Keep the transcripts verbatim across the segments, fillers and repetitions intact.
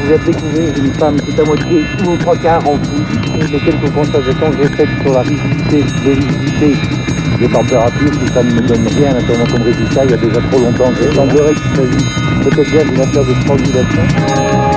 pouvez découvrir une femme tout à moitié ou aux trois quarts en fou. Les quelques constatations que j'ai faites sur la rigidité, l'hérédité des températures, tout ça ne me donne rien naturellement comme résultat. Il y a déjà trop longtemps que il semblerait qu'il s'agit peut-être bien d'une affaire de strangulation.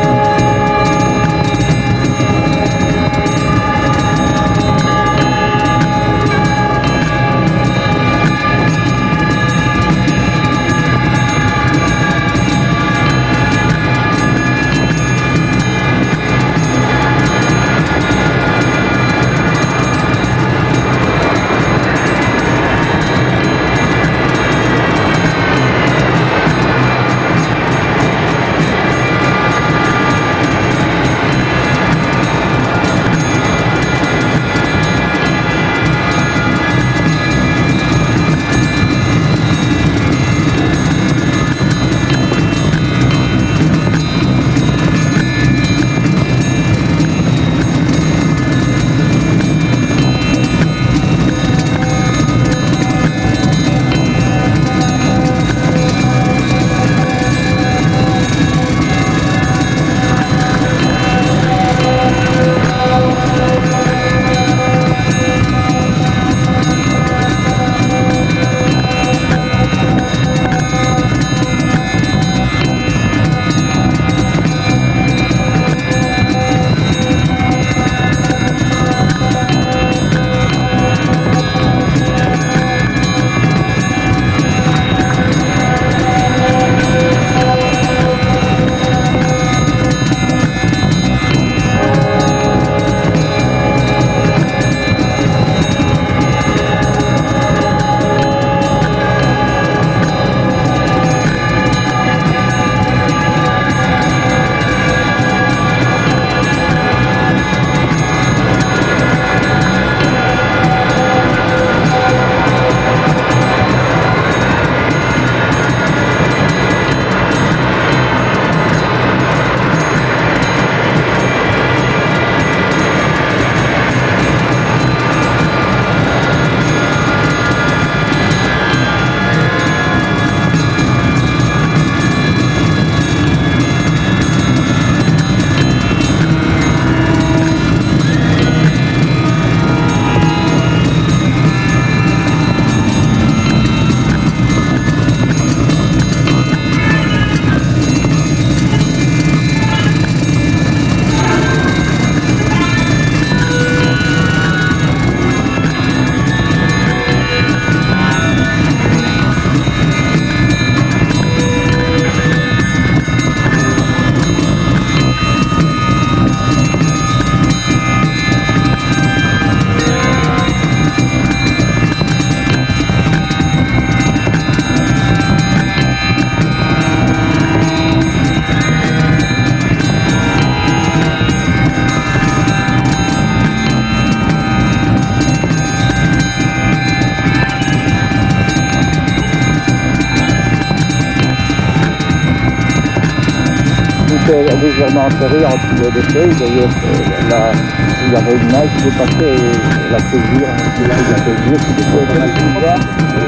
Légèrement enterré en dessous des feuilles, d'ailleurs là il y avait une neige qui dépassait la césure, là il y a des jours qui dépassent la césure.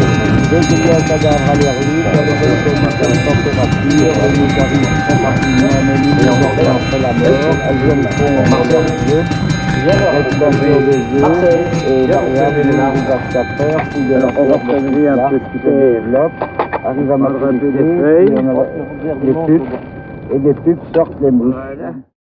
Dès qu'il y a un cadavre à l'air libre, on les fait une température, on nous arrive très rapidement à mener les organes après la mort, elles viennent fondre dans les yeux, l'expansion des yeux, et variable les visage qu'affaire, puis de la prélever un peu qui se développe, arrive à maturité, et on a les pupes. Et des pubs sortent les mouches. Voilà.